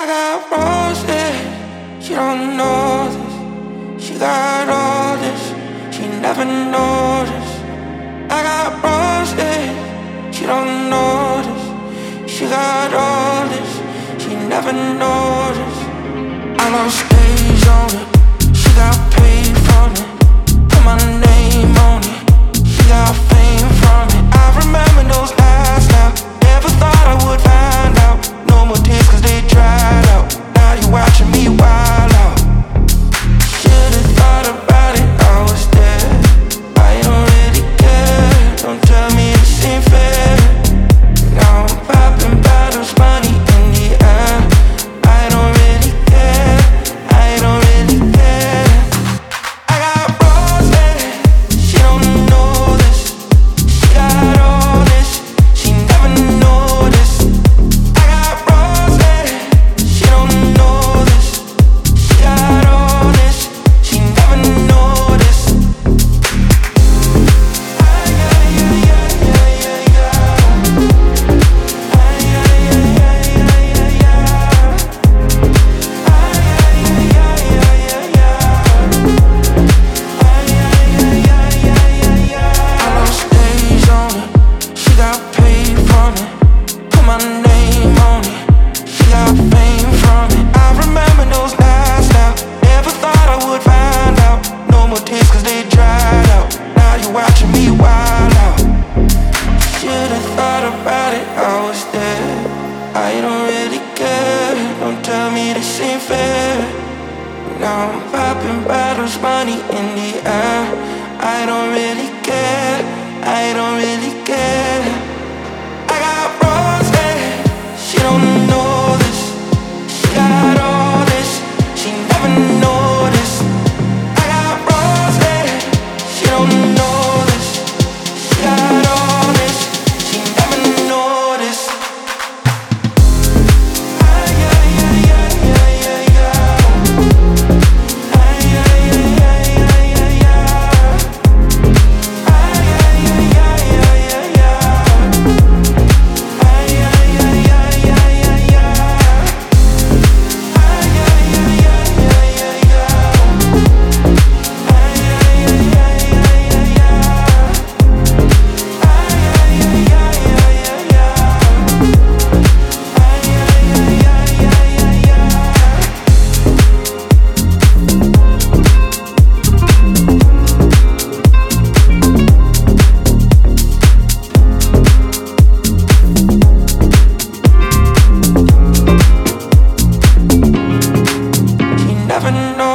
I got roses, she don't know this. She got all this, she never noticed. I got roses, she don't know this. She got all this, she never noticed. I lost days on it, she got paid from it. Put my name on it, she got fame from it. I remember those nights now, never thought I would find out. No more tears cause they dried out. Now you're watching me wild out. Should've thought about it, I was there. I don't really care, don't tell me this ain't fair. Now I'm popping bottles, money in the air. I don't really care, I don't really care. I got roses, she don't know this. She got all this, she never noticed. I got roses, she don't know this. She got all this, she never noticed. I lost days on it, she got paid from it. Put my name on it, she got fame from it. I remember those nights now, never thought I would find out. No more tears cause they dried out. Now you're watching me wild out. Should've thought about it, I was there. I don't really care, don't tell me this ain't fair. Now I'm popping bottles, money in the air. I don't really care, I don't really care. I got roses, she don't know this. She got all this, she never noticed. I got roses, she don't know this. She got all this, she never noticed. Never know.